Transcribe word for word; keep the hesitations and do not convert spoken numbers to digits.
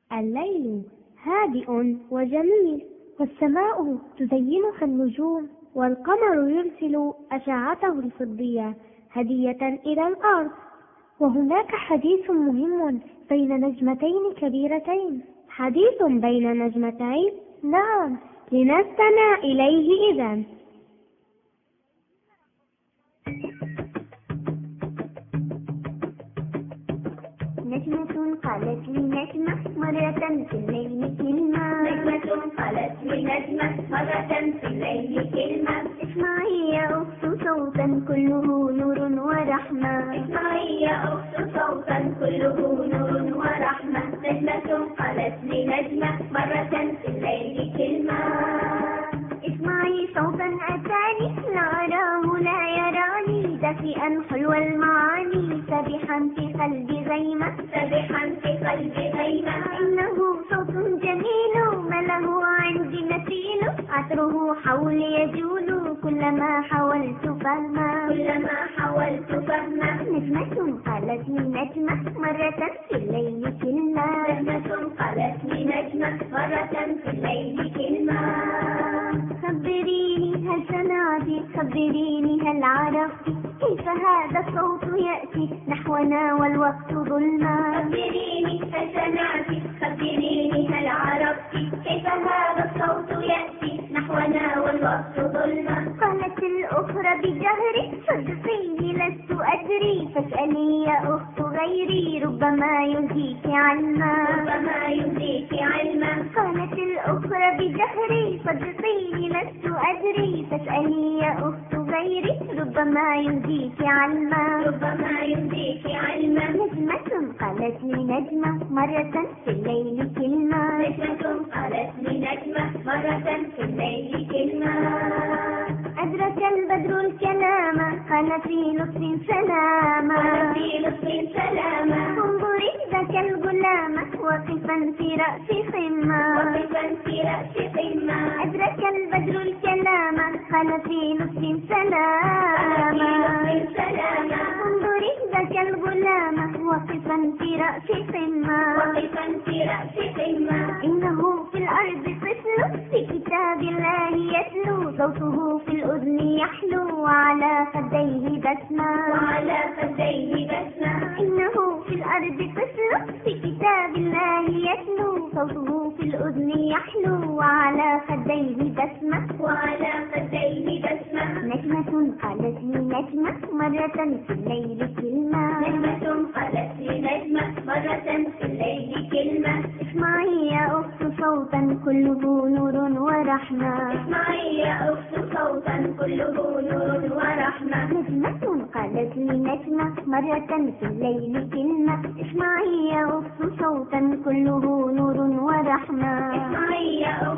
الليل هادئ وجميل، والسماء تزينها النجوم، والقمر يرسل أشعته الفضية هدية إلى الأرض. وهناك حديث مهم بين نجمتين كبيرتين. حديث بين نجمتين؟ نعم، لنستمع إليه إذن. نجمة قالت لنجمة مرة في الليل كلمة. نجمة قالت لنجمة مرة في الليل كلمة. اسمعي يا أخت صوتا كله نور ورحمة. اسمعي يا أخت صوتا كله نور ورحمة. نجمة قالت لنجمة مرة في الليل كلمة. اسمعي صوتا أتاني لا أراه لا يراني، دافئا حلو المعاني سابحا في قلبي غيمة. سابحا في قلبي غيمة. إنه صوت جميل ما له عندي مثيل، عطره حولي يجول كلما حاولت فهمه. كلما حاولت فهمه. نجمة قالت لنجمة مرة في الليل كلمة. نجمة قالت لنجمة مرة في الليل كلمة. خبريني هل سمعتي، خبريني هل عرفتي كيف هذا الصوت يأتي نحونا والوقت ظلما. خبريني هل سمعتي، خبريني هل عرفتي كيف هذا الصوت يأتي نحونا والوقت ظلما. قالت الأخرى بجهر صدقيني لست أدري، فاسألي يا أخت غيري ربما يهديك علما. ربما يهديك علما. قالت الأخرى بجهر صدقيني لست أدري، فاسألي يا أخت غيري ربما يهديك علما. ربما يهديك علما. نجمة قالت لنجمة مرة في الليل كلمة. نجمة قالت لنجمة مرة في الليل كلمة. أدرك البدر الكلام قال في لطف سلاما. قال في لطف سلاما. انظري ذاك الغلام واقفا في رأس خمة. واقفا في رأس قمة. أدرك البدر الكلام قال في لطف سلاما. انظري ذاك الغلام واقفا في رأس قمة. واقفا في رأس قمة. إنه في الأرض طفل في كتاب الله يتلو، صوته في الأذن يحلو وعلى خديه بسمة. وعلى خديه بسمة. إنه في الأرض طفل في كتاب الله يتلو، صوته في الأذن يحلو وعلى خديه بسمة. وعلى خديه بسمة. نجمة قالت لنجمة مرة في الليل كلمة. نجمة قالت لنجمة مرة في الليل كلمة. اسمعي يا أخت صوتا كله نور ورحمة. اسمعي يا أخت صوتا كله نور ورحمة. نجمة قالت لنجمة مرة في الليل كلمة. اسمعي يا أخت صوتا كله نور ورحمة. اسمعي يا